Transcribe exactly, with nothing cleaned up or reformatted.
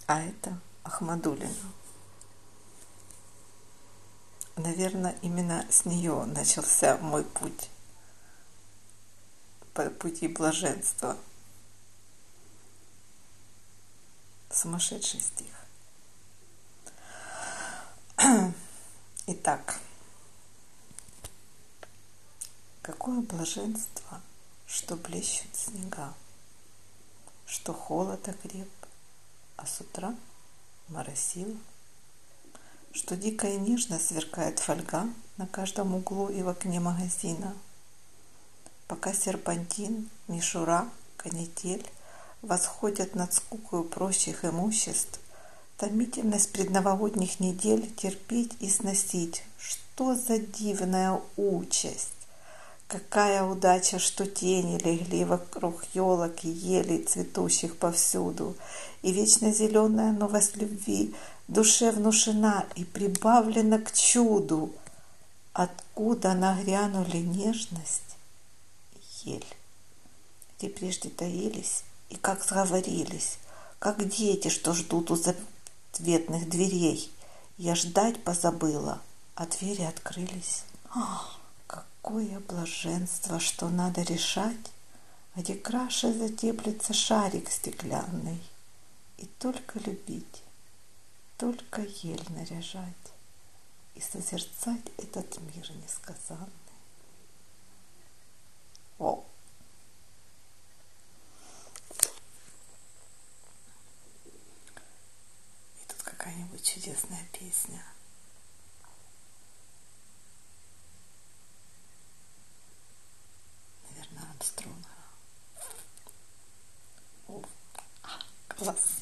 А это Ахмадуллина. Наверное, именно с нее начался мой путь по пути блаженства. Сумасшедший стих. Итак, какое блаженство, что блещут снега, что холод окреп, а с утра моросило, что дико и нежно сверкает фольга на каждом углу и в окне магазина, пока серпантин, мишура, канитель восходят над скукою прочих имуществ, томительность предновогодних недель терпеть и сносить. Что за дивная участь! Какая удача, что тени легли вокруг елок и елей, цветущих повсюду, и вечно зеленая новость любви душе внушена и прибавлена к чуду, откуда нагрянули нежность и ель, где прежде таились и как сговорились, как дети, что ждут у заветных дверей. Я ждать позабыла, а двери открылись. Ах, какое блаженство, что надо решать, где краше затеплится шарик стеклянный, и только любить, только ель наряжать и созерцать этот мир несказанный. О! И тут какая-нибудь чудесная песня. Наверное, Армстронга. О, класс!